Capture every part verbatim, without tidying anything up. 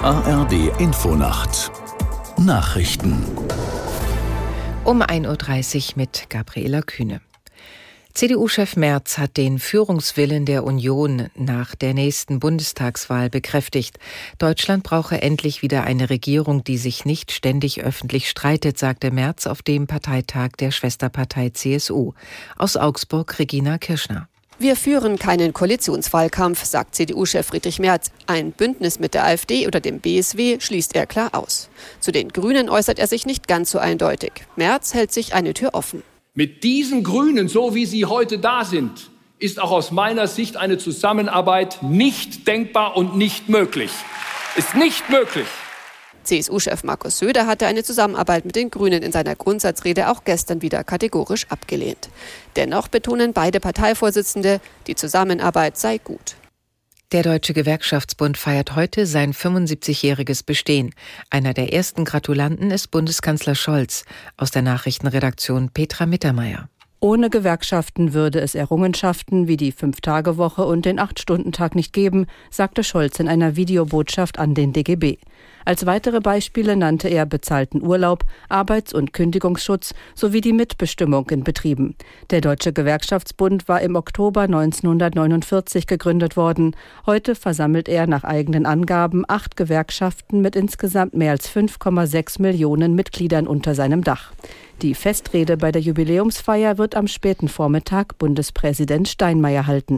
A R D Infonacht Nachrichten Um ein Uhr dreißig mit Gabriela Kühne. C D U-Chef Merz hat den Führungswillen der Union nach der nächsten Bundestagswahl bekräftigt. Deutschland brauche endlich wieder eine Regierung, die sich nicht ständig öffentlich streitet, sagte Merz auf dem Parteitag der Schwesterpartei C S U. Aus Augsburg Regina Kirschner. Wir führen keinen Koalitionswahlkampf, sagt C D U-Chef Friedrich Merz. Ein Bündnis mit der AfD oder dem B S W schließt er klar aus. Zu den Grünen äußert er sich nicht ganz so eindeutig. Merz hält sich eine Tür offen. Mit diesen Grünen, so wie sie heute da sind, ist auch aus meiner Sicht eine Zusammenarbeit nicht denkbar und nicht möglich. Ist nicht möglich. C S U-Chef Markus Söder hatte eine Zusammenarbeit mit den Grünen in seiner Grundsatzrede auch gestern wieder kategorisch abgelehnt. Dennoch betonen beide Parteivorsitzende, die Zusammenarbeit sei gut. Der Deutsche Gewerkschaftsbund feiert heute sein fünfundsiebzigjähriges Bestehen. Einer der ersten Gratulanten ist Bundeskanzler Scholz. Aus der Nachrichtenredaktion Petra Mittermeier. Ohne Gewerkschaften würde es Errungenschaften wie die Fünf-Tage-Woche und den Acht-Stunden-Tag nicht geben, sagte Scholz in einer Videobotschaft an den D G B. Als weitere Beispiele nannte er bezahlten Urlaub, Arbeits- und Kündigungsschutz sowie die Mitbestimmung in Betrieben. Der Deutsche Gewerkschaftsbund war im Oktober neunzehnhundertneunundvierzig gegründet worden. Heute versammelt er nach eigenen Angaben acht Gewerkschaften mit insgesamt mehr als fünf Komma sechs Millionen Mitgliedern unter seinem Dach. Die Festrede bei der Jubiläumsfeier wird am späten Vormittag Bundespräsident Steinmeier halten.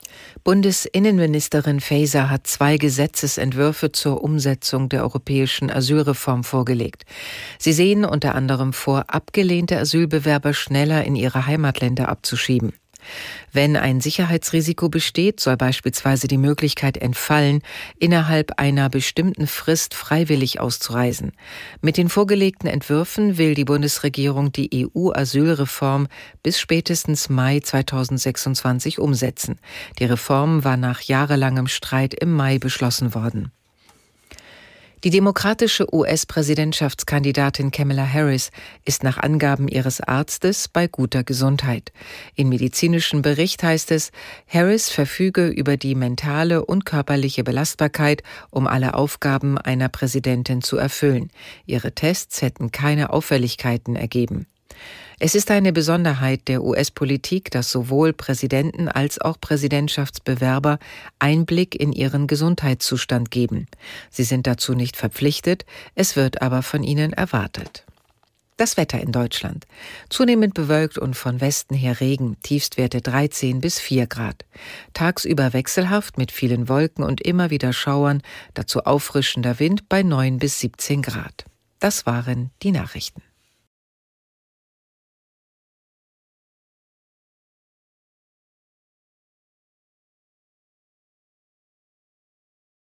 Bundesinnenministerin Faeser hat zwei Gesetzesentwürfe zur Umsetzung der europäischen Asylreform vorgelegt. Sie sehen unter anderem vor, abgelehnte Asylbewerber schneller in ihre Heimatländer abzuschieben. Wenn ein Sicherheitsrisiko besteht, soll beispielsweise die Möglichkeit entfallen, innerhalb einer bestimmten Frist freiwillig auszureisen. Mit den vorgelegten Entwürfen will die Bundesregierung die E U-Asylreform bis spätestens Mai zweitausendsechsundzwanzig umsetzen. Die Reform war nach jahrelangem Streit im Mai beschlossen worden. Die demokratische U S-Präsidentschaftskandidatin Kamala Harris ist nach Angaben ihres Arztes bei guter Gesundheit. Im medizinischen Bericht heißt es, Harris verfüge über die mentale und körperliche Belastbarkeit, um alle Aufgaben einer Präsidentin zu erfüllen. Ihre Tests hätten keine Auffälligkeiten ergeben. Es ist eine Besonderheit der U S-Politik, dass sowohl Präsidenten als auch Präsidentschaftsbewerber Einblick in ihren Gesundheitszustand geben. Sie sind dazu nicht verpflichtet, es wird aber von ihnen erwartet. Das Wetter in Deutschland. Zunehmend bewölkt und von Westen her Regen, Tiefstwerte dreizehn bis vier Grad. Tagsüber wechselhaft mit vielen Wolken und immer wieder Schauern, dazu auffrischender Wind bei neun bis siebzehn Grad. Das waren die Nachrichten.